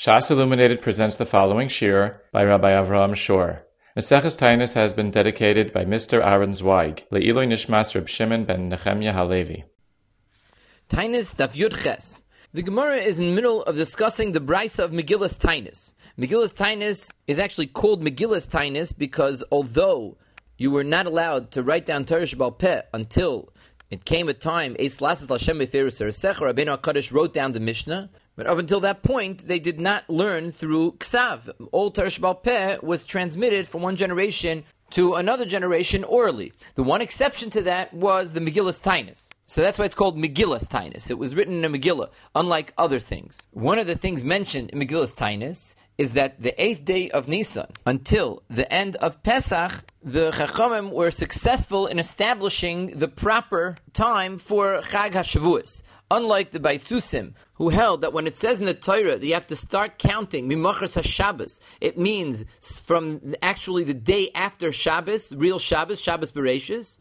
Shas Illuminated presents the following shir by Rabbi Avraham Shor. Maseches Tainus has been dedicated by Mr. Aaron Zweig, Le'iloi Nishmas Reb Shimon ben Nechemya Halevi. Tainus Daf Yud Ches. The Gemara is in the middle of discussing the Brisa of Megillas Tainus. Megillas Tainus is actually called Megillas Tainus because although you were not allowed to write down Torah Shebal Peh until it came a time, Eis Lasses Lashem Beferus Eresecha, Rabbeinu HaKadosh wrote down the Mishnah, but up until that point, they did not learn through Ksav. All Torah Shebal Peh was transmitted from one generation to another generation orally. The one exception to that was the Megillas Tainus. So that's why it's called Megillas Tainus. It was written in a Megillah, unlike other things. One of the things mentioned in Megillas Tainus is that the 8th day of Nisan until the end of Pesach, the Chachamim were successful in establishing the proper time for Chag HaShavuos. Unlike the Baisusim, who held that when it says in the Torah that you have to start counting Mimachas HaShabbos, it means from actually the day after Shabbos, real Shabbos, Shabbos Bereshis.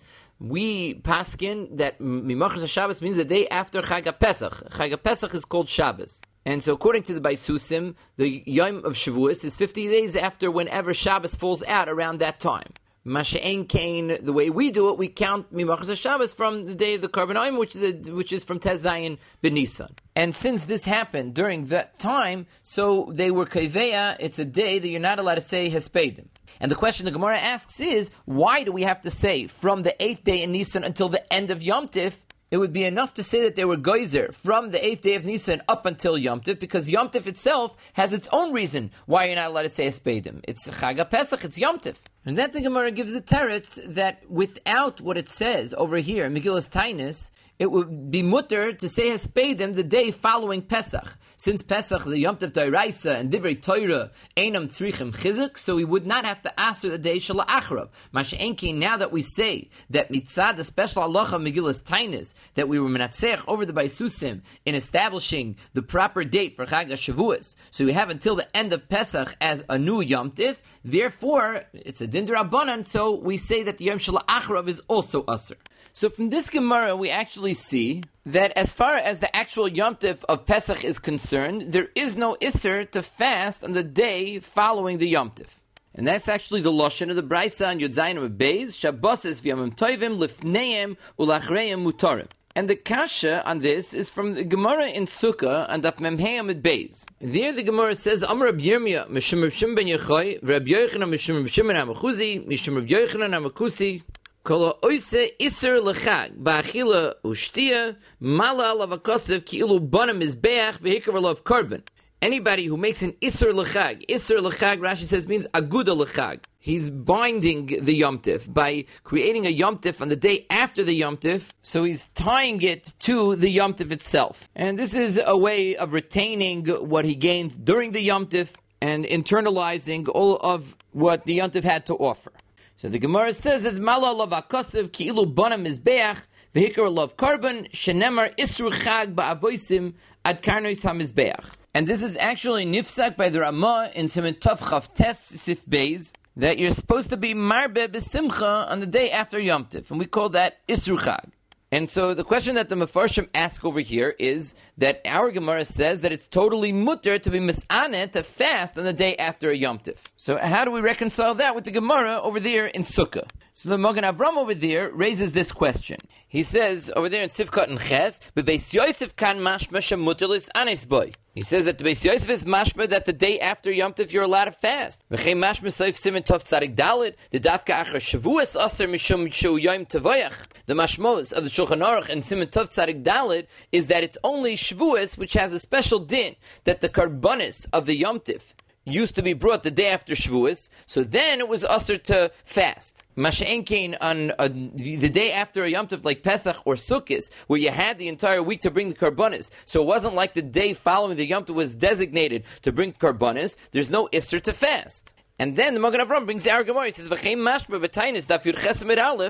We paskin that Mimachas HaShabbos means the day after Chag HaPesach. Chag HaPesach is called Shabbos. And so according to the Baisusim, the Yom of Shavuos is 50 days after whenever Shabbos falls out around that time. Masha'en Kain, the way we do it, we count Mimachas HaShabbos from the day of the Karban Oyim, which is from Tez Zayin B'Nisan. And since this happened during that time, so they were Kaiveya, it's a day that you're not allowed to say Hespedim. And the question the Gemara asks is, why do we have to say from the 8th day in Nisan until the end of Yom Tif? It would be enough to say that they were geyser from the 8th day of Nisan up until Yom Tif, because Yom Tif itself has its own reason why you're not allowed to say Hespedim. It's Chag HaPesach, it's Yom Tif. And then the Gemara gives the teretz that without what it says over here, Megillas Tainus, it would be mutter to say Hespedim the day following Pesach. Since Pesach, the Yom Tov D'Oraisa and Divrei Torah, Einam Tzrichim Chizuk, so we would not have to answer the day Shala Achrav. Masha'enki, now that we say that mitzad, the special halacha Megillas Tainus, that we were menatzeach over the Baisusim in establishing the proper date for Chag HaShavuos, so we have until the end of Pesach as a new Yom Tiv, therefore, it's a din d'Rabbanan, so we say that the Yom Shala Achrav is also Asr. So from this Gemara, we actually see that as far as the actual Yom Tif of Pesach is concerned, there is no Isser to fast on the day following the Yom Tif. And that's actually the Lashon of the Brisa on Yud Zayin Beis, Shabbos v'yamim tovim lifneim ulachreim mutarim. And the kasha on this is from the Gemara in Sukkah and Daf Memhei Amid Beis. There the Gemara says, Amar Reb Yirmiyah, Mishum Reb Shimon ben Yochai, Reb Yochanan Mishum Reb Shimon HaMachuzi, Mishum Reb Yochanan HaMakusi, Kol ha'oise iser l'chag, ba'achila u'shtia, mala alav ha'kosev, ki ilu bana mizbeach, v'hikar alav karban. Anybody who makes an iser l'chag, Rashi says, means aguda l'chag. He's binding the Yom Tif by creating a Yom Tif on the day after the Yom Tif, so he's tying it to the Yom Tif itself. And this is a way of retaining what he gained during the Yom Tif and internalizing all of what the Yom Tif had to offer. So the Gemara says it's Mala Lav HaKosev Ki Ilu Bana Mizbeach V'hikar Lav Karban Shenemar Isru Chag Ba'avoisim Ad Karnois HaMizbeach. And this is actually nifsak by the Ramah in Siman Tov Chav Tes Sif Beis that you're supposed to be Marbe B'Simcha on the day after Yom Tif, and we call that Isru Chag. And so the question that the Mefarshim ask over here is that our Gemara says that it's totally mutter to be mis'aneh, to fast on the day after a Yom Tif. So how do we reconcile that with the Gemara over there in Sukkah? So the Magen Avram over there raises this question. He says over there in Sivkot and Ches, Bebeis Yosef kan mashma shemutelis anes boy. He says that the Beis Yosef is mashma that the day after Yom Tif you're allowed to fast. V'chei mashma soif simen tov tzadik dalit, the dafka achar shavuos aser mishum shu yom tevoyach. The mashmos of the Shulchan Aruch and simen tov tzadik dalit is that it's only Shavuos which has a special din that the karbanis of the Yom Tif used to be brought the day after Shavuos, so then it was usher to fast. Masha'en Kain on the day after a Yom Tov like Pesach or Sukkot, where you had the entire week to bring the karbanis, so it wasn't like the day following the Yom Tov was designated to bring karbanis, there's no isser to fast. And then the Magen Avram brings our Gemara, he says, V'chein mashma b'tainis daf yud ches amid aleph,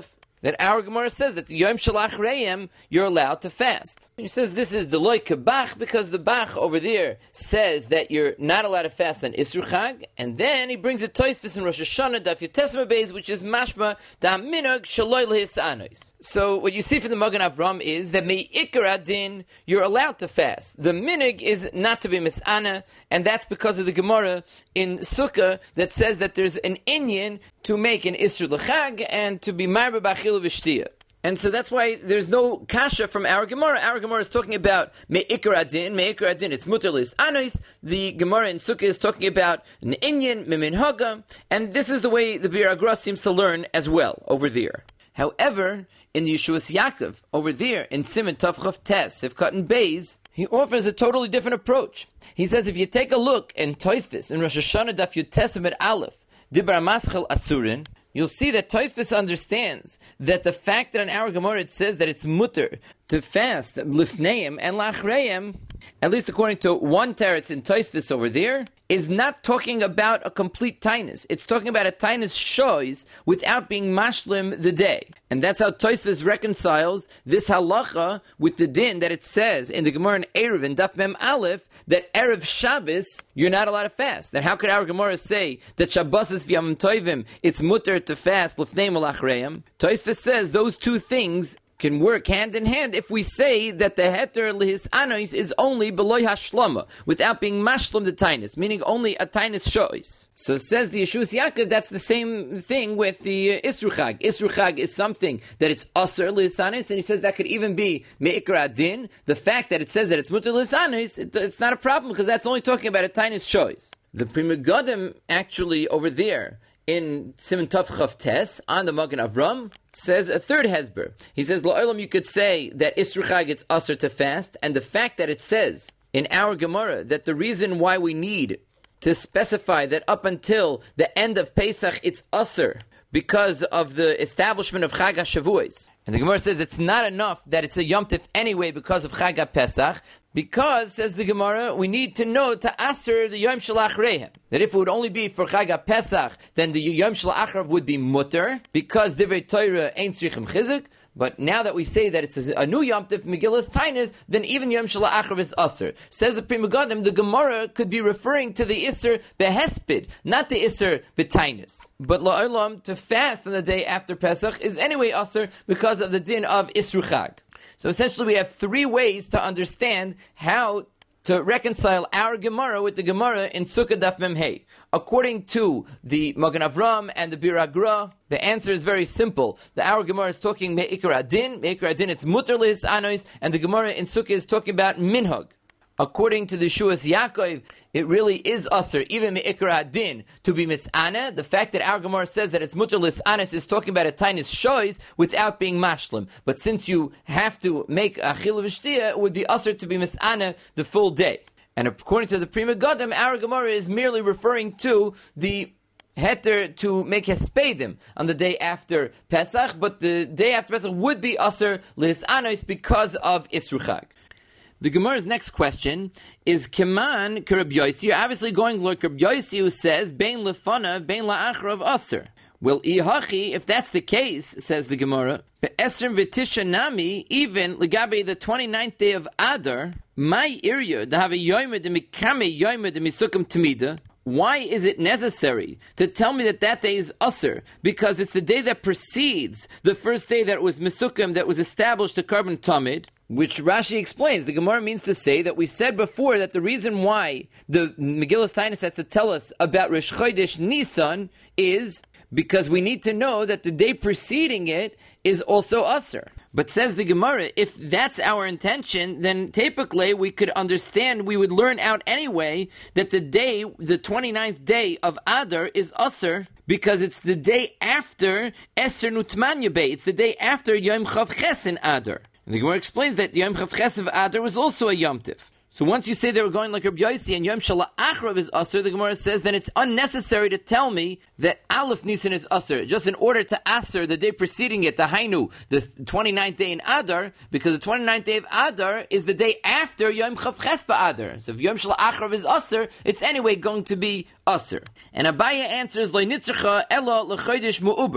that our Gemara says that the Yom Shel Achrayim you're allowed to fast. And he says this is the loy kabach because the Bach over there says that you're not allowed to fast on Isur Chag, and then he brings a Tosfos in Rosh Hashanah Daf Yotesma Beis, which is mashma da minhag shaloy lehisanos. So what you see from the Magen Avram is that me'ikar adin you're allowed to fast. The minhag is not to be misana, and that's because of the Gemara in Sukkah that says that there's an inyan to make an Isur L'Chag and to be marba b'achila v'shtiyah. And so that's why there's no kasha from our Gemara. Our Gemara is talking about me'ikar adin, it's mutar lisanos. The Gemara in Sukkah is talking about an inyan, miminhaga, and this is the way the Bir Agra seems to learn as well over there. However, in the Yeshuas Yaakov, over there in Siman Tov Chav Tes, Sivkat and Beis, he offers a totally different approach. He says if you take a look in Tosfos, in Rosh Hashanah Daf Yutes Amud Aleph, Dibra Maschel Asurin, you'll see that Tosfos understands that the fact that in our Gemara it says that it's mutter to fast lifneim and lachreim, at least according to one teretz in Tosfos over there, is not talking about a complete tainus. It's talking about a tainus shoys without being mashlim the day. And that's how Tosfos reconciles this halacha with the din that it says in the Gemara in Erev in Daf Mem Aleph that Erev Shabbos you're not allowed to fast. Then how could our Gemara say that Shabbos is v'yamim tovim it's mutter to fast lifnei malachreim? Tosfos says those two things can work hand in hand if we say that the heter lihis anois is only beloy hashlama, without being mashlam the tainus, meaning only a tainus shois. So says the Yeshuas Yaakov, that's the same thing with the Isur Chag. Isur Chag is something that it's aser lihis anois, and he says that could even be me'ikar adin. The fact that it says that it's mutar lihis anois, it's not a problem because that's only talking about a tainus shois. The Pri Megadim actually over there in Siman Tov Chav Tes on the Magen Avram says a third hesber. He says, La'olam, you could say that Isur Chag it's aser to fast, and the fact that it says in our Gemara that the reason why we need to specify that up until the end of Pesach it's aser because of the establishment of Chag HaShavuos. And the Gemara says it's not enough that it's a Yom Tif anyway because of Chag HaPesach, because, says the Gemara, we need to know to aser the Yom Shel Achrayim. That if it would only be for Chag HaPesach, then the Yom Shel Achrav would be mutter, because Divrei Torah ain't tzrichim chizuk. But now that we say that it's a new Yom Tif, Megillas Tainis, then even Yom Shel Achrav is aser. Says the Pri Megadim, the Gemara could be referring to the Isser behespid, not the Isser betainis. But la'olam, to fast on the day after Pesach is anyway aser because of the din of Isur Chag. So essentially we have three ways to understand how to reconcile our Gemara with the Gemara in Sukkah Daf Mem Hey. According to the Magen Avram and the Bir Agra, the answer is very simple. The our Gemara is talking me'ikar adin, it's mutar lihis anois, and the Gemara in Sukkah is talking about minhag. According to the Yeshuas Yaakov, it really is aser, even me'ikar adin, to be mis'ana. The fact that our Gemara says that it's mutar lisanis is talking about a tainis shoys without being mashlim. But since you have to make a chil v'shtiyah, it would be aser to be mis'ana the full day. And according to the Pri Megadim, our Gemara is merely referring to the heter to make hespedim on the day after Pesach, but the day after Pesach would be aser lisanis because of Isur Chag. The Gemara's next question is Keman Kerab Yosi. You're obviously going like Kerab Yosi, who says Bein lefanav, bein la'achrav aser. Well, ihachi, if that's the case, says the Gemara, be'esrim v'tisha nami, even legabe the 29th day of Adar, my irya to have a yoymed and mikame yoymed and misukim tamida. Why is it necessary to tell me that that day is Aser? Because it's the day that precedes the first day that was Mesukim, that was established to Karban Tamid, which Rashi explains. The Gemara means to say that we said before that the reason why the Megillas Tainis has to tell us about Rosh Chodesh Nisan is because we need to know that the day preceding it is also Aser. But says the Gemara, if that's our intention, then typically we could understand, we would learn out anyway, that the day, the 29th day of Adar is Aser, because it's the day after Eser Nutmanya Bey. It's the day after Yom Chav Ches in Adar. And the Gemara explains that Yom Chav Ches of Adar was also a Yom Tif. So once you say they were going like Rabbi Yossi and Yom Shel Achrav is Aser, the Gemara says then it's unnecessary to tell me that Aleph Nisan is Aser, just in order to Aser the day preceding it, the Hainu, the 29th day in Adar, because the 29th day of Adar is the day after Yom Chav Ches Adar. So if Yom Shel Achrav is Aser, it's anyway going to be Aser. And Abaya answers, Le Nitzracha Ela L'Chodesh Mu'uber.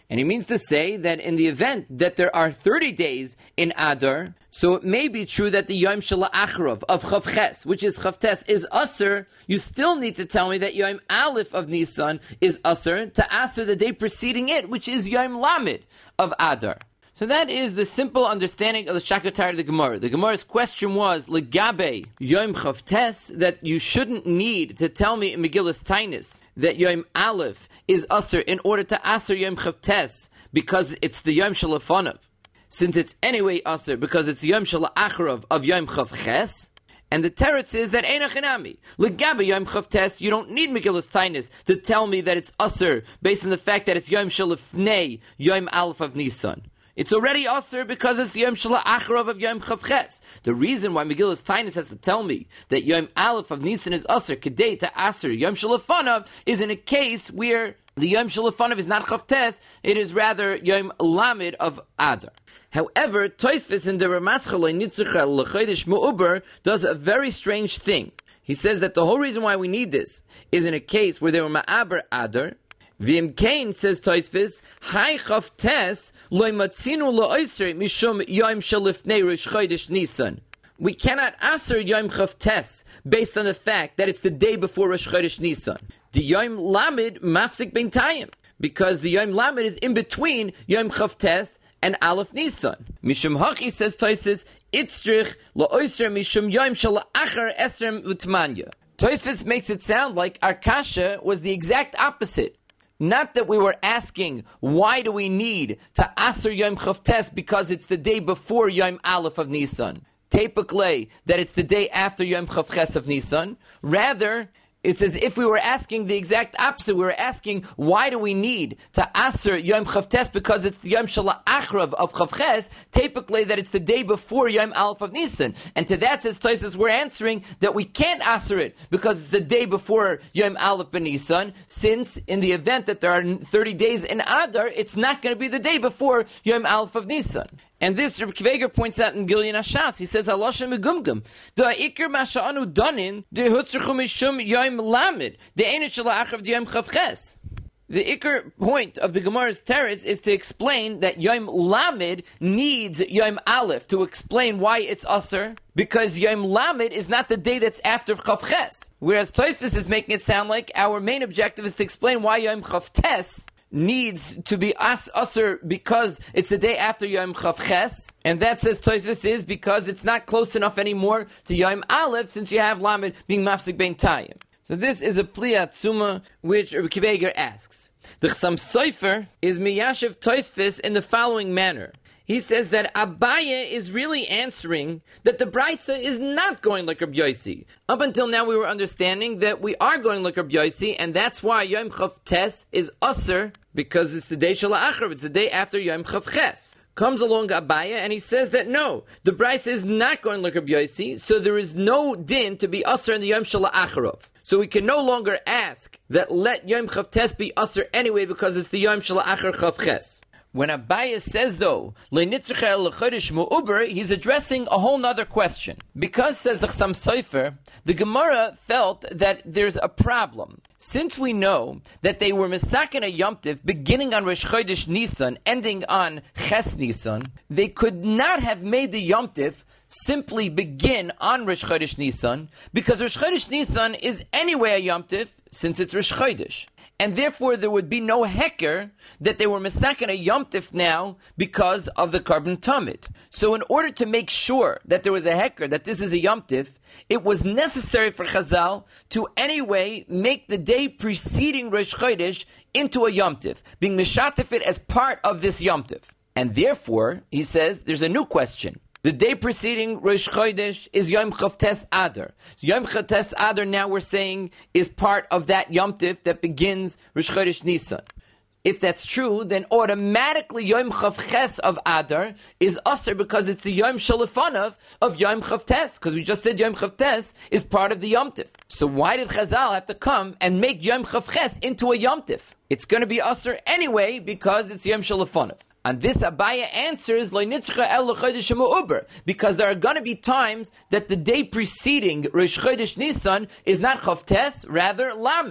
And he means to say that in the event that there are 30 days in Adar, so it may be true that the Yom Shala Achrov of Chav Ches, which is Chav Tes, is Asr. You still need to tell me that Yom Aleph of Nisan is Asr to Asr the day preceding it, which is Yom Lamed of Adar. So that is the simple understanding of the Shakatar of the Gemara. The Gemara's question was, Legabe Yom Chav Tes, that you shouldn't need to tell me in Megillas Tainis that Yom Aleph is Asr in order to Asr Yom Chav Tes, because it's the Yom Shalafonov. Since it's anyway Asr, because it's the Yom Shala Achrov of Yom Chav Ches. And the teretz is that Einachinami. Legabe Yom Chav Tes, you don't need Megillas Tainis to tell me that it's Asr, based on the fact that it's Yom Shalifnei, Yom Aleph of Nisan. It's already Asr because it's Yom Shala Achrov of Yom Chav Ches. The reason why Megillas Tainis has to tell me that Yom Aleph of Nisan is Asr, Kedei to Asr Yom Shalafonov, is in a case where the Yom Shalafonov is not Chav Tes, it is rather Yom Lamed of Adar. However, Tosfos in the Ramaschal Nitzchah L'Chodesh Me'uber does a very strange thing. He says that the whole reason why we need this is in a case where they were Ma'aber Adar. V'im Kain, says Tosfos, Hai Chav Tes Lo Matzinu Lo'Oisrei Mishum Yom Shalifnei Rosh Chodesh Nisan. We cannot Asr Yom Chav Tes based on the fact that it's the day before Rosh Chodesh Nisan. The Yom Lamed Mafsik Ben Tayim, because the Yom Lamed is in between Yom Chav Tes and Aleph Nisan. Mishum Hachi, says Tosfos, Itzrich Lo'Oisrei Mishum Yom Shala Achar Esrem Utmanya. Tosfos makes it sound like our kasha was the exact opposite. Not that we were asking, why do we need to Asr Yom Chav Tes because it's the day before Yom Aleph of Nisan. Tepaklei, that it's the day after Yom Chav Ches of Nisan. Rather, it's as if we were asking the exact opposite. We were asking, why do we need to Asr Yom Chav Tes because it's the Yom Shala Achrav of Chav Ches, typically that it's the day before Yom Aleph of Nisan. And to that, says Tosfos, we're answering that we can't Asr it because it's the day before Yom Aleph ben Nisan, since in the event that there are 30 days in Adar, it's not going to be the day before Yom Aleph of Nisan. And this, Reb Kveger points out in Gilyon Hashas, he says, Halosha megumgum, da ikir masha'anu danin, de hutzruchu mishum yoim lamed, de einish shala'achrav de yom chav ches. The ikir point of the Gemara's teretz is to explain that Yom Lamed needs Yom Aleph to explain why it's Asr, because Yom Lamed is not the day that's after Chav Ches. Whereas Tosfos is making it sound like our main objective is to explain why Yom Chav Tes needs to be Asr because it's the day after Yom Chav Ches, and that, says Tosfos, is because it's not close enough anymore to Yom Aleph since you have Lamed being Mafsik Ben Tayim. So this is a Pli Atzuma which Reb Kveger asks. The Chassam Sofer is Miyashiv Tosfos in the following manner. He says that Abaye is really answering that the Braisa is not going like Rabbi Yossi. Up until now we were understanding that we are going like Rabbi Yossi, and that's why Yom Chav Tes is Asr, because it's the day Shala Achrav, it's the day after Yom Chav Ches. Comes along Abaye and he says that no, the Braisa is not going like Rabbi Yossi, so there is no din to be Asr in the Yom Shala Achrav. So we can no longer ask that let Yom Chav Tes be Asr anyway because it's the Yom Shala Achar Chav Ches. When Abaye says, though, he's addressing a whole nother question. Because, says the Chassam Sofer, the Gemara felt that there's a problem. Since we know that they were Mesaken a Yom Tiv beginning on Rosh Chodesh Nisan, ending on Ches Nisan, they could not have made the Yom Tiv simply begin on Rosh Chodesh Nisan, because Rosh Chodesh Nisan is anyway a Yom Tiv, since it's Rosh Chodesh. And therefore there would be no heker that they were mesaken a Yom Tif now because of the Karban Tamid. So in order to make sure that there was a heker, that this is a Yom Tif, it was necessary for Chazal to anyway make the day preceding Rosh Chodesh into a Yom Tif, being mishatif it as part of this Yom Tif. And therefore, he says, there's a new question. The day preceding Rosh Chodesh is Yom Chav Tes Adar. So Yom Chav Tes Adar, now we're saying, is part of that Yom Tif that begins Rosh Chodesh Nisan. If that's true, then automatically Yom Chav Ches of Adar is Asr because it's the Yom Shalifanav of Yom Chav Tes, because we just said Yom Chav Tes is part of the Yom Tif. So why did Chazal have to come and make Yom Chav Ches into a Yom Tif? It's going to be Asr anyway because it's Yom Shalifanav. And this Abaye answers, because there are going to be times that the day preceding Rosh Chodesh Nisan is not Chav Tes, rather Lamed.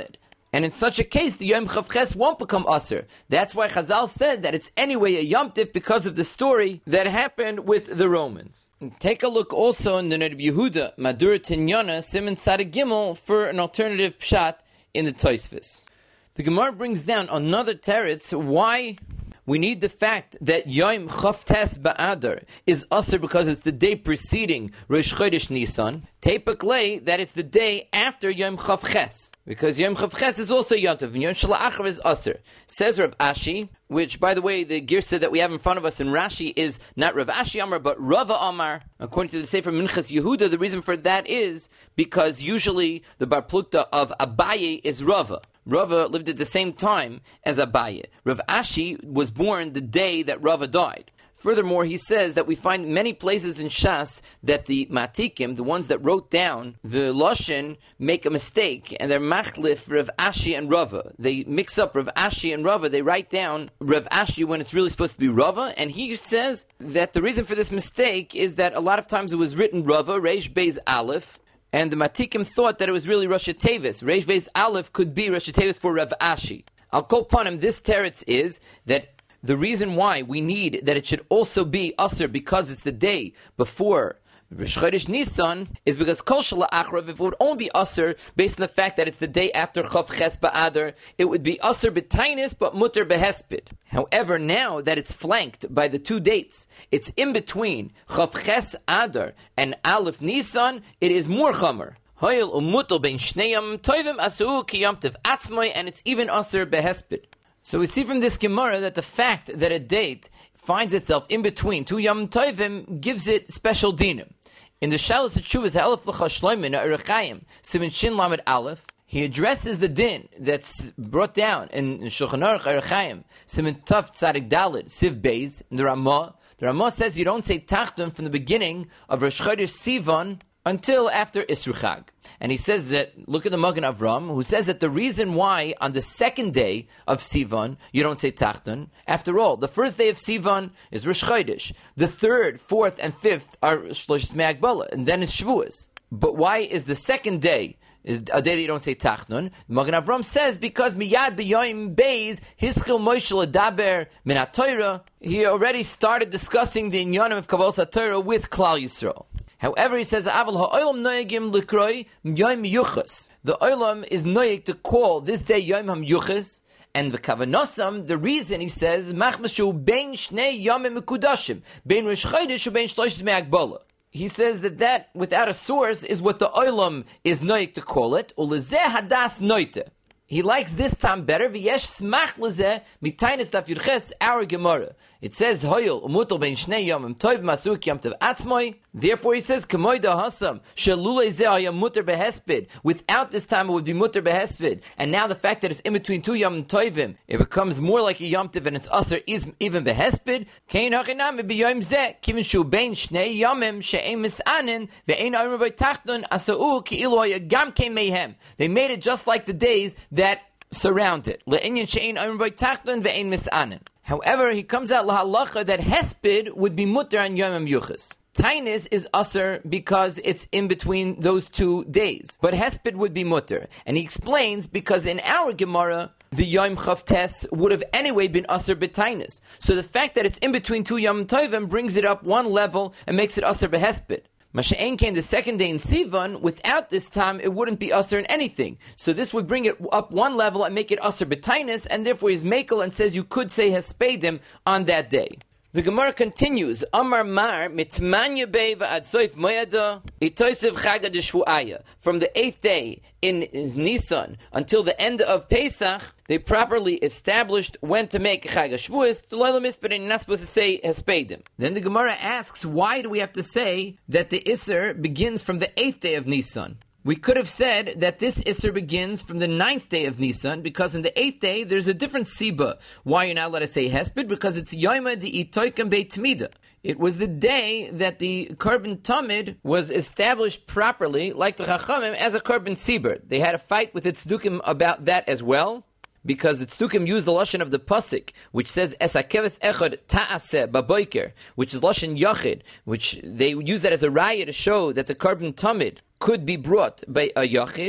And in such a case, the Yom Chav Ches won't become Aser. That's why Chazal said that it's anyway a Yom Tif because of the story that happened with the Romans. Take a look also in the Rebbe Yehuda, Madur Tinyana, Siman Tzaddik Gimel, for an alternative pshat in the Tosfos. The Gemara brings down another teretz why we need the fact that Yom Chav Tes Ba'adar is Aser because it's the day preceding Rosh Chodesh Nisan. Tepaklei, that it's the day after Yom Chav Ches, because Yom Chav Ches is also Yom Tov, and Yom Shalachar is Aser. Says Rav Ashi, which, by the way, the Girsa that we have in front of us in Rashi is not Rav Ashi Amar, but Rava Amar. According to the Sefer Minchas Yehuda, the reason for that is because usually the Bar Plukta of Abaye is Rava. Rava lived at the same time as Abaye. Rav Ashi was born the day that Rava died. Furthermore, he says that we find many places in Shas that the Matikim, the ones that wrote down the Lashon, make a mistake, and they're machlif Rav Ashi and Rava. They mix up Rav Ashi and Rava. They write down Rav Ashi when it's really supposed to be Rava, and he says that the reason for this mistake is that a lot of times it was written Rava, Reish Beis Aleph, and the Matikim thought that it was really Rosh Tevis. Reish Beis Aleph could be Rosh Tevis for Rav Ashi. I'll call upon him. This teretz is that the reason why we need that it should also be Aser because it's the day before Rosh Chodesh Nisan is because Kol Shala Achrav, if it would only be Aser based on the fact that it's the day after Chav Ches Ba'adar, it would be Aser B'tainis but Mutter Behesped. However, now that it's flanked by the two dates, it's in between Chav Ches Adar and Aleph Nisan, it is more Chamer. Hoyel Umutel Ben Shneyam Toivim Asu Ki Yom Tev Atzmai, and it's even Aser Behesped. So we see from this Gemara that the fact that a date finds itself in between two Yom Tovim gives it special dinim. In the Shalos Tshuvas Ha'alef L'cha Shloimeh Na'arechayim Siman Shin Lamed Aleph, he addresses the din that's brought down in Shulchan Aruch Arechayim Siman Tov Tzadik Daled Siv Beis in the Ramah. The Ramah says you don't say Tachtun from the beginning of Rosh Chodesh Sivan until after Isru Chag. And he says that, look at the Magen Avram, who says that the reason why on the second day of Sivan you don't say Tachtun, after all, the first day of Sivan is Rosh Chodesh. The third, fourth, and fifth are Shlosh Zmei Hagbala, and then it's Shavuos. But why is the second day is a day that you don't say Tachnun? Magen Avram says because Miyad B'Yoim Beis Hischil Moshe L'Daber Min HaTorah, he already started discussing the Inyanim of Kabbalas HaTorah with Klal Yisrael. However, he says, Aval ha'olam noyegim l'kroi yom yuchas. The olam is noyeg to call this day Yom HaMyuchas, and the kavanosam, the reason, he says, machmashu bein shnei yomim mekudashim, bein Rosh Chodesh ubein shlosh zmei Hagbala. He says that without a source is what the olam is noyeg to call it, ulezeh hadas noite. He likes this time better. V'yesh smach lezeh mitaynes daf yurches our Gemara. It says hoyel umutel ben shnei yomim tov masuk yom tov atzmoi. Therefore, he says kamoy da hasam shalulei zeh ayam muter behesped. Without this time, it would be muter behesped. And now the fact that it's in between two yom tovim, it becomes more like a yom tov, and it's aser is even behesped. Kein hachinam b'yom zeh kivin shu ben shnei yomim she'em misanin ve'ein ayim b'tachtun asau ki ilu haya gam kein mehem. They made it just like the days that surround it. Le'inyan she'ein ayim b'tachtun ve'ein misanin. However, he comes out lahalacha that hesped would be mutter on Yom HaMyuchas. Tainis is usher because it's in between those 2 days. But hesped would be mutter. And he explains because in our Gemara, the Yom Chav Tes would have anyway been usher b'tainis. So the fact that it's in between 2 Yom Tovim brings it up one level and makes it usher b'hesped. Masha'en came the second day in Sivan, without this time it wouldn't be usher in anything. So this would bring it up one level and make it usher b'tainis, and therefore he's makel and says you could say hespedim on that day. The Gemara continues, Amar Mar mitmanya bei v'ad soif moyada itoysev chaga d'shvuaya. From the 8th day in Nisan until the end of Pesach, they properly established when to make Chag HaShavuos. But you're not supposed to say hespedim. Then the Gemara asks, why do we have to say that the Isser begins from the 8th day of Nisan? We could have said that this Isser begins from the 9th day of Nisan, because in the 8th day there's a different Siba. Why you're not allowed to say Hesped? Because it's Yoima di Itoikem Beit Tmida. It was the day that the Korban Tamid was established properly, like the Chachamim, as a Korban Sibur. They had a fight with the Tzdukim about that as well, because the Tzdukim used the Lashon of the Pasuk, which says, Es hakeves echad ta'aseh baboiker, which is Lashon Yachid, which they use that as a raya to show that the Korban Tamid could be brought by a Yachid,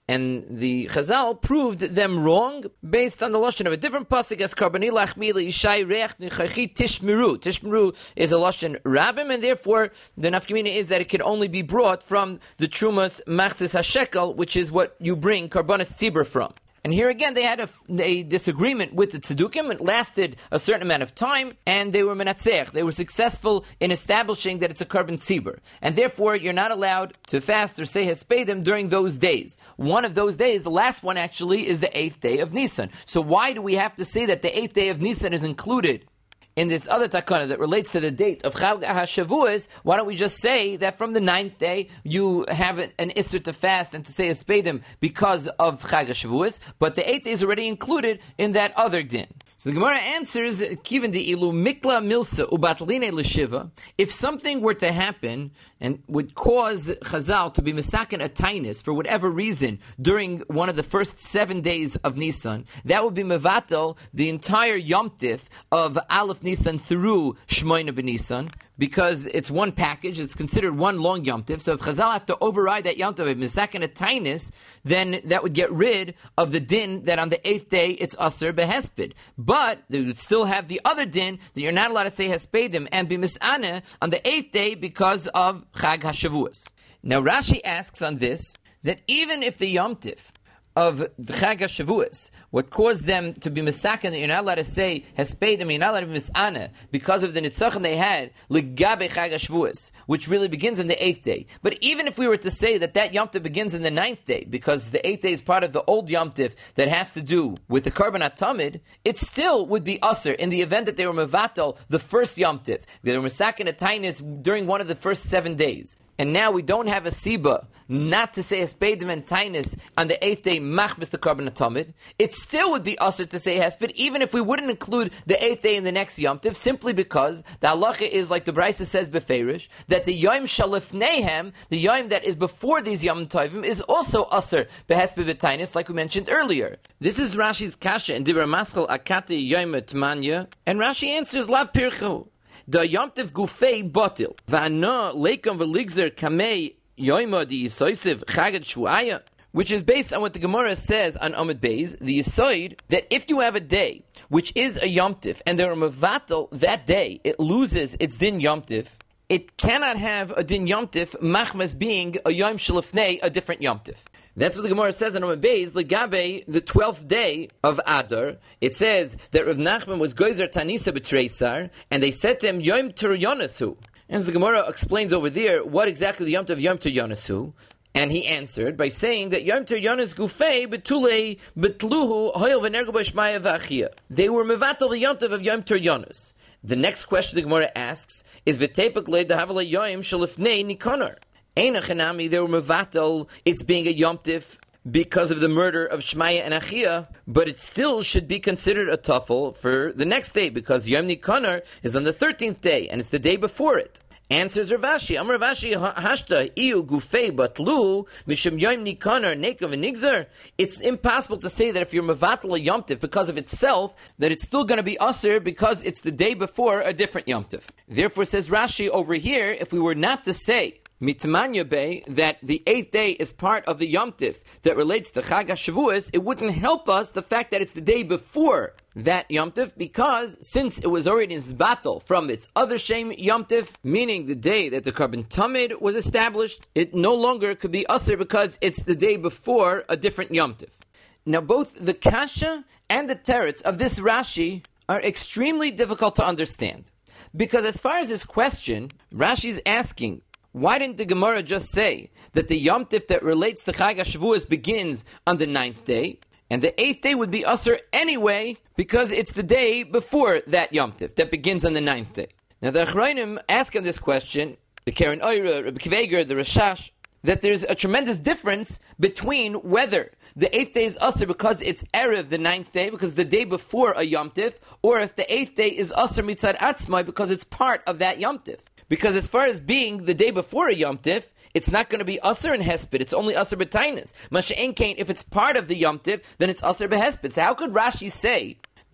And the Chazal proved them wrong based on the lashon of a different pasuk as Karbani Lachmi Ishai Reach Nichachi Tishmeru. Tishmeru is a lashon Rabbim, and therefore the nafkamina is that it can only be brought from the Trumas Machzis HaShekel, which is what you bring Karbanis Tzibur from. And here again, they had a disagreement with the Tzedukim. It lasted a certain amount of time, and they were menatzech. They were successful in establishing that it's a Karban Tzibur. And therefore, you're not allowed to fast or say Hespedim during those days. One of those days, the last one actually, is the 8th day of Nisan. So why do we have to say that the 8th day of Nisan is included in this other takana that relates to the date of Chag HaShavuos? Why don't we just say that from the 9th day you have an Isser to fast and to say Hespedim because of Chag HaShavuos, but the 8th day is already included in that other din. So the Gemara answers, Kivan di ilu mikla milsa ubatline l'shiva, if something were to happen and would cause Chazal to be misaken a tainis for whatever reason during one of the first 7 days of Nisan, that would be mevatel the entire Yom Tif of Aleph Nisan through Shmoyna B'Nisan, because it's one package, it's considered one long Yom Tif. So if Chazal have to override that Yom Tif, if misaken a tainis, then that would get rid of the din that on the 8th day it's Aser Behesped. But they would still have the other din that you're not allowed to say Hespedim and be misane on the 8th day because of Chag HaShavuos. Now Rashi asks on this that even if the Yom Tif of the Chag HaShavuos, what caused them to be misaken, that you're not allowed to say Hespedim, you're not allowed to be misane because of the nitzachon they had, Ligabe Chag HaShavuos, which really begins on the 8th day. But even if we were to say that that Yom Tif begins on the 9th day, because the 8th day is part of the old Yom Tif that has to do with the Karban HaTamid, it still would be Aser in the event that they were mevatel the first Yom Tif. They were misaken a tainis during one of the first 7 days. And now we don't have a siba not to say Hespedim and Tainis on the 8th day, machbis the Karban HaTamid. It still would be usher to say Hesped, even if we wouldn't include the 8th day in the next Yom Tiv, simply because the halacha is, like the Brisa says beferish, that the Yom Shalifnehem, the Yom that is before these Yom Tovim, is also usher behesped b'Tainis, like we mentioned earlier. This is Rashi's kasha in Dibra Maschal Akati Yom Tmanya, and Rashi answers La Pircho. The Yom Tov Gufei Botil. Va'ana Leikom V'Ligzer Kamei Yoima Di Yisoisiv Chagad Shuaya, which is based on what the Gemara says on Amud Beis, the Yisoid, that if you have a day which is a Yom Tov, and there are Mevatel that day, it loses its Din Yom Tov, it cannot have a Din Yom Tov, Machmas being a Yom Shalifnei, a different Yom Tov. That's what the Gemara says in Amud Beis, Legabe, the 12th day of Adar. It says that Rav Nachman was Goizer Tanisa B'Treisar, and they said to him, Yom Ter Yonasu. And so the Gemara explains over there what exactly the Yom Ter Yonasu. And he answered by saying that Yom Ter Yonas Gufei Betulei Betluhu Hoyel V'Nergo B'Shmaya V'Achia. They were mevatel the Yom Tov of Yom Ter Yonas. The next question the Gemara asks is V'Tepak Le Dahavala Yom Shalifnei Nikonar. Einachanami, they were mevatel, it's being a Yom Tif because of the murder of Shmaya and Achia, but it still should be considered a tuffle for the next day, because Yom Nikonar is on the 13th day, and it's the day before it. Answers Rav Ashi, Amar Rav Ashi, Hashta, Iu, Gufei, Batlu, Mishum Yom Nikonar, Nekav, and Nigzer. It's impossible to say that if you're mevatel a Yom Tif because of itself, that it's still going to be Aser because it's the day before a different Yom Tif. Therefore, says Rashi over here, if we were not to say Mitmanya Bey, that the 8th day is part of the Yom Tif that relates to Chag HaShavuos, it wouldn't help us the fact that it's the day before that Yom Tif, because since it was already in battle from its other Shem Yom Tif, meaning the day that the Karban Tamid was established, it no longer could be Aser because it's the day before a different Yom Tif. Now both the Kasha and the Teretz of this Rashi are extremely difficult to understand, because as far as this question, Rashi is asking, why didn't the Gemara just say that the Yom Tif that relates to Chag HaShavuos begins on the 9th day, and the 8th day would be Aser anyway, because it's the day before that Yom Tif that begins on the 9th day? Now the Achrayim ask on this question, the Karen Oira, Rabbi Kveger, the Rashash, that there's a tremendous difference between whether the 8th day is Aser because it's Erev, the 9th day, because the day before a Yom Tif, or if the 8th day is Aser Mitzad Atzmai because it's part of that Yom Tif. Because as far as being the day before a Yom Tif, it's not going to be Aser and Hesped, it's only Aser B'Tainis. Masha'en Kain, if it's part of the Yom Tif, then it's Aser B'Hesped. So how could Rashi say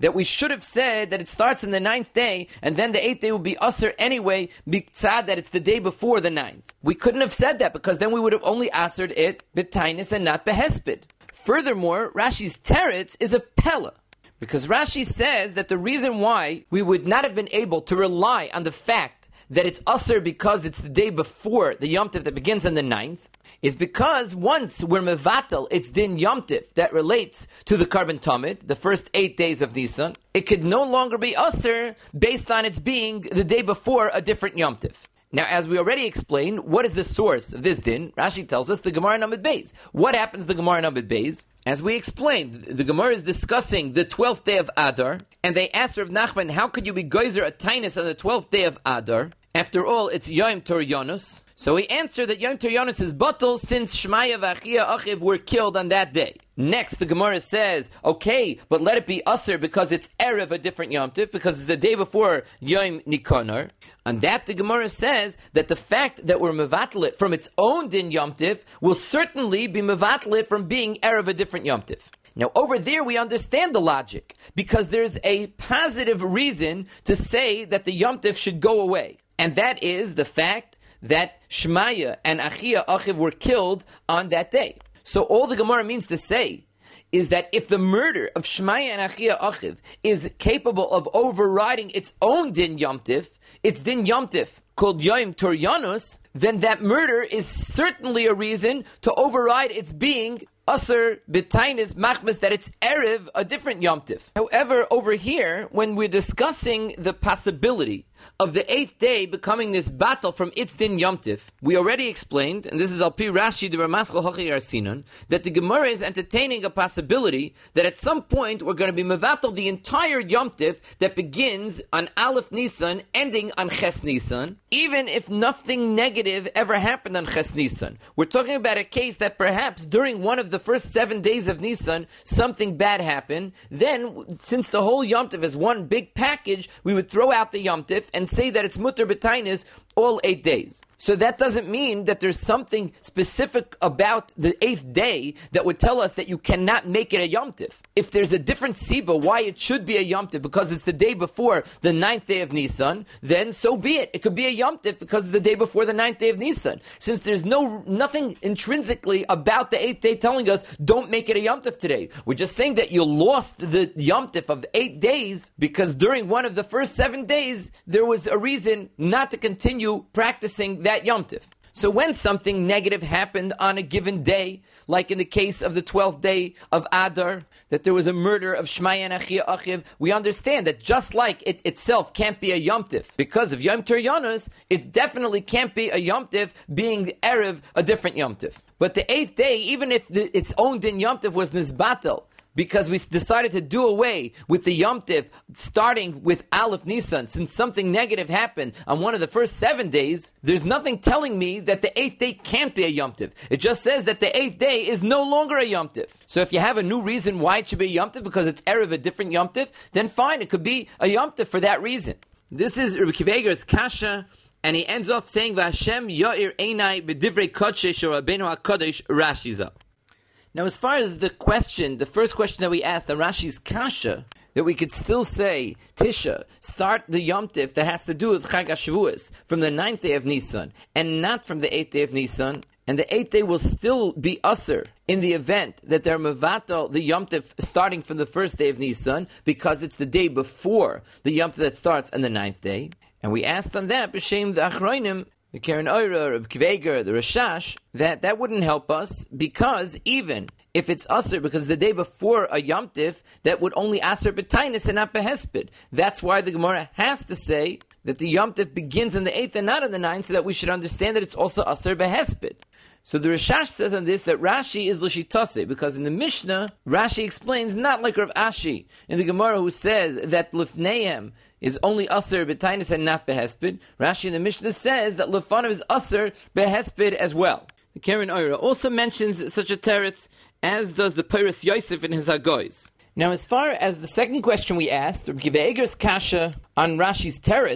that we should have said that it starts in the 9th day, and then the 8th day will be Aser anyway, mitzad that it's the day before the 9th. We couldn't have said that, because then we would have only Asered it b'tainis and not behesped. Furthermore, Rashi's teretz is a pella, because Rashi says that the reason why we would not have been able to rely on the fact that it's Aser because it's the day before the Yom Tov that begins on the 9th, is because once we're mevatel, it's din Yom Tiv that relates to the Karban Tamid, the first 8 days of Nisan, it could no longer be Aser based on its being the day before a different Yom Tiv. Now, as we already explained, what is the source of this din? Rashi tells us the Gemara Namid Beis. What happens to the Gemara Namid Beis? As we explained, the Gemara is discussing the 12th day of Adar, and they asked Rav Nachman, how could you be geyser a tainus on the 12th day of Adar? After all, it's Yom Toryanos. So he answered that Yom Toryanos is batel since Shmaya v'Achia Achiv were killed on that day. Next, the Gemara says, okay, but let it be Aser because it's Erev, a different Yom Tiv, because it's the day before Yom Nikanor. On that, the Gemara says that the fact that we're mevatel it from its own din Yom Tiv will certainly be mevatel it from being Erev, a different Yom Tiv. Now, over there, we understand the logic, because there's a positive reason to say that the Yom Tiv should go away. And that is the fact that Shmaya and Achia Achiv were killed on that day. So all the Gemara means to say is that if the murder of Shmaya and Achia Achiv is capable of overriding its own din Yom Tiv, its din Yom Tiv called Yom Toryanos, then that murder is certainly a reason to override its being Aser b'tainis machmas, that it's Erev, a different Yom Tiv. However, over here, when we're discussing the possibility of the 8th day becoming this battle from its din Yom Tiv, we already explained, and this is Al-Pi Rashi, the Ramaschal Hachi Arsinon, that the Gemara is entertaining a possibility that at some point we're going to be mevatel the entire Yom Tiv that begins on Aleph Nisan, ending on Ches Nisan, even if nothing negative ever happened on Ches Nisan. We're talking about a case that perhaps during one of the first 7 days of Nisan, something bad happened. Then, since the whole Yom Tiv is one big package, we would throw out the Yom Tiv and say that it's mutter b'tainis all 8 days. So that doesn't mean that there's something specific about the 8th day that would tell us that you cannot make it a Yom Tiv. If there's a different siba why it should be a Yom Tiv, because it's the day before the 9th day of Nisan, then so be it. It could be a Yom Tiv because it's the day before the 9th day of Nisan. Since there's nothing intrinsically about the 8th day telling us, don't make it a Yom Tiv today. We're just saying that you lost the Yom Tiv of 8 days because during one of the first 7 days, there was a reason not to continue practicing that Yom Tiv. So when something negative happened on a given day, like in the case of the 12th day of Adar, that there was a murder of Shmaya and Achia Achiv, we understand that just like it itself can't be a Yom Tiv, because of Yom Toryanos, it definitely can't be a Yom Tiv being the Erev, a different Yom Tiv. But the 8th day, even if its own din Yom Tiv was Nizbatel, because we decided to do away with the Yom Tiv starting with Aleph Nisan, since something negative happened on one of the first 7 days, there's nothing telling me that the 8th day can't be a Yom Tiv. It just says that the 8th day is no longer a Yom Tiv. So if you have a new reason why it should be a Yom Tiv, because it's Erev, a different Yom Tiv, then fine, it could be a Yom Tiv for that reason. This is Rabbi Akiva Eiger's Kasha, and he ends off saying, V'Hashem Ya'ir Einai B'divrei Kodesh Rabbeinu HaKadosh Rashiza. Now, as far as the first question that we asked, the Rashi's Kasha, that we could still say, Tisha, start the Yom Tiv that has to do with Chag HaShavuos from the 9th day of Nisan, and not from the 8th day of Nisan, and the 8th day will still be Aser in the event that they're mevatel the Yom Tiv starting from the first day of Nisan, because it's the day before the Yom Tiv that starts on the 9th day. And we asked on that, B'Shem the Achroinim, the Karen Oira, Rabbi Akiva Eiger, the Rashash, that wouldn't help us, because even if it's Aser, because the day before a Yom Tiv, that would only Aser b'tainis and not behesped. That's why the Gemara has to say that the Yom Tiv begins on the 8th and not on the 9th, so that we should understand that it's also Aser behesped. So the Rashash says on this that Rashi is L'shitase, because in the Mishnah, Rashi explains not like Rav Ashi in the Gemara, who says that Lifneihem is only Aser b'tainis and not behesped. Rashi in the Mishnah says that Lefanav is Aser behesped as well. The Karen Oira also mentions such a teretz, as does the Peiros Yosef in his Hagoyz. Now, as far as the second question we asked, Rabbi Akiva Eiger's Kasha on Rashi's teretz,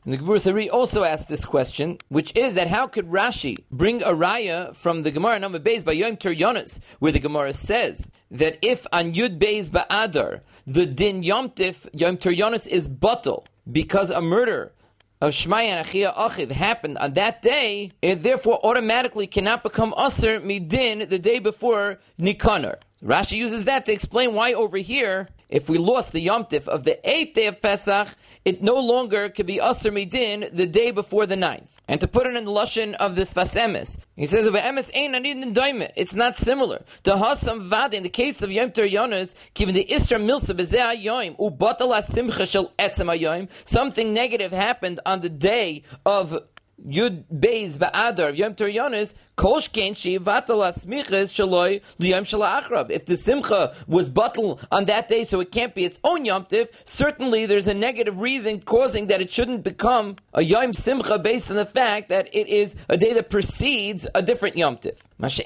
And the Gemara Sari also asked this question, which is that how could Rashi bring a raya from the Gemara Nama Beis by Yom Ter Yonos, where the Gemara says that if on Yud Beis Ba'adar, the din Yom Tif, Yom Ter Yonos is batal, because a murder of Shmaya and Achia Achiv happened on that day, it therefore automatically cannot become Aser Midin the day before Nikanar. Rashi uses that to explain why over here, if we lost the Yom Tif of the 8th day of Pesach, it no longer could be Aser Midin the day before the 9th. And to put it in the Lashon of this Sfas Emes, he says, it's not similar. The Hasam Vad, in the case of Yom Ter Yonos, given the Isra Milsa B'zeh HaYom, Ubatal HaSimcha Shel Etzem HaYom, something negative happened on the day of Yud Beis Ba'adar of Yom Ter Yonos, Kolshkein Shevatal Asmiches Shaloi Liyom Shala Achrav. If the Simcha was batal on that day, so it can't be its own Yom Tiv, certainly there's a negative reason causing that it shouldn't become a Yom Simcha based on the fact that it is a day that precedes a different Yom Tiv. On the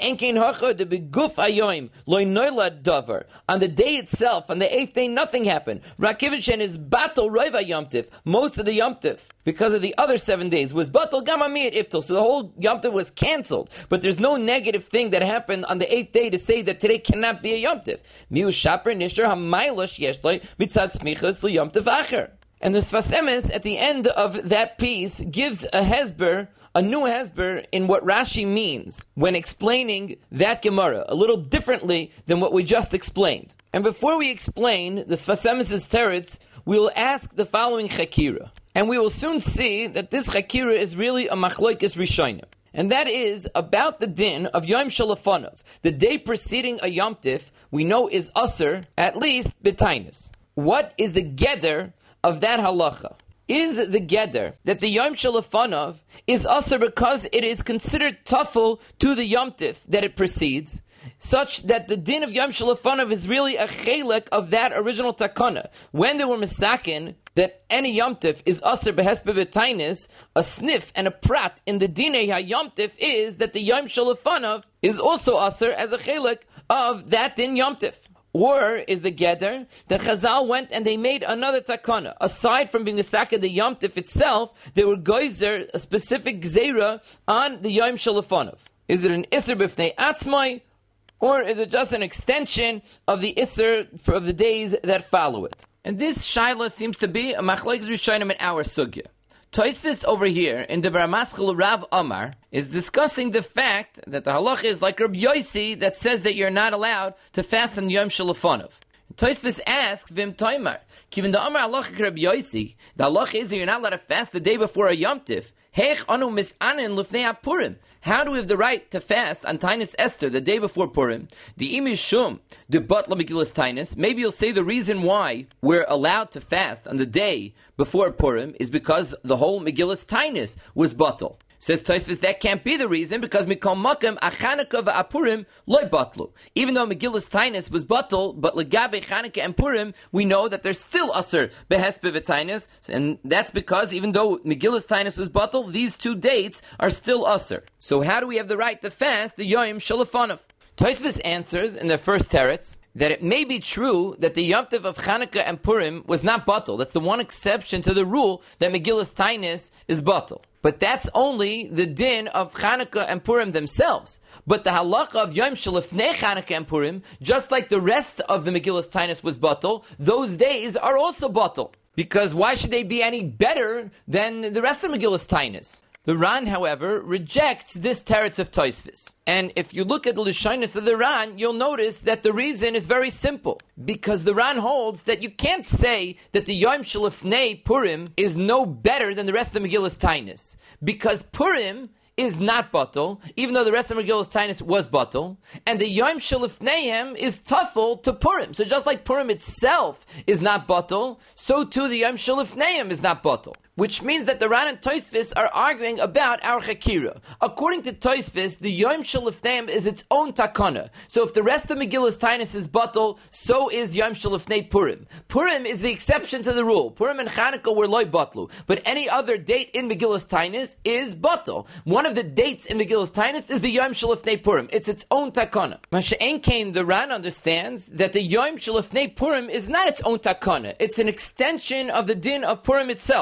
day itself, on the 8th day, nothing happened. Rakivin is batal Roiva Yom Tiv. Most of the Yom Tiv, because of the other 7 days, was batal Gamami at Iftal. So the whole Yom Tiv was cancelled. But there's no negative thing that happened on the 8th day to say that today cannot be a Yom Tiv. Miu Shaper Nishar Hamaylosh Yeshloi Mitzad Smichas Li Yom Tiv Acher. And the Sfas Emes at the end of that piece gives a hesber, a new hesber in what Rashi means when explaining that Gemara, a little differently than what we just explained. And before we explain the Sfas Emes' teretz, we will ask the following chakira. And we will soon see that this chakira is really a machloikis rishonim. And that is about the din of Yom Shalafonov. The day preceding a Yom Tif, we know is Aser, at least B'tainis. What is the geder of that halacha? Is the geder that the Yom Shalafonov is Aser because it is considered tafel to the Yom Tif that it precedes, such that the din of Yom Shalafonov is really a chelek of that original takana? When they were misakin that any Yom Tif is Aser behespe b'tainis, a sniff and a prat in the dinei ha-Yom Tif is that the Yom Shalafonov is also Aser as a chelek of that din Yom Tif. Or is the geder that Chazal went and they made another takana. Aside from being the saka the Yom Tif itself, they were geyser a specific gzeira on the Yom Shalafonov. Is it an Isser b'fnei atzmai, or is it just an extension of the Isser of the days that follow it? And this shaila seems to be a machlokes rishonim in our sugya. Tosfos over here in the Baramaskel Rav Amar is discussing the fact that the halacha is like Rabbi Yossi that says that you're not allowed to fast on Yom Shalafonov. Tosfos asks Vim Toimar, given the Amar halacha Rabbi Yossi, the halacha is that you're not allowed to fast the day before a Yom Tif. How do we have the right to fast on Tainis Esther the day before Purim? The imishum the batla Megillas Tainis. Maybe you'll say the reason why we're allowed to fast on the day before Purim is because the whole Megillas Tainis was batal. Says Tosfos, that can't be the reason because Mikol Makom Achanukah v'Apurim loy batlu. Even though Megillas Tainis was batal, but Legabe Chanukah and Purim, we know that there's still Aser behespe v'Tainis, and that's because even though Megillas Tainis was batal, these 2 dates are still Aser. So how do we have the right to fast the Yom Shalafonov? Tosfos answers in the first teretz that it may be true that the Yom Tov of Chanukah and Purim was not batal. That's the one exception to the rule that Megillas Tainis is batal. But that's only the din of Chanukah and Purim themselves. But the halacha of Yom Shalifnei Chanukah and Purim, just like the rest of the Megillas Tainis was batal, those days are also batal. Because why should they be any better than the rest of Megillas Tainis? The Ran, however, rejects this teretz of Tosfos. And if you look at the Lushonos of the Ran, you'll notice that the reason is very simple. Because the Ran holds that you can't say that the Yom Shalifnei Purim is no better than the rest of the Megillas Tainis. Because Purim is not batal, even though the rest of Megillas Tainis was batal, and the Yom Shalifneihem is tafel to Purim. So just like Purim itself is not batal, so too the Yom Shalifneihem is not batal. Which means that the Ran and Tosfos are arguing about our Chakira. According to Tosfos, the Yom Shalifneihem is its own takana. So if the rest of Megillas Tainis is batal, so is Yom Shalifnei Purim. Purim is the exception to the rule. Purim and Chanukah were loy batlu, but any other date in Megillas Tainis is batal. One of the dates in Megillas Tainis is the Yom Shalifnei Purim. It's its own takana. Masha'en Kain, the Ran understands that the Yom Shalifnei Purim is not its own takana. It's an extension of the din of Purim itself.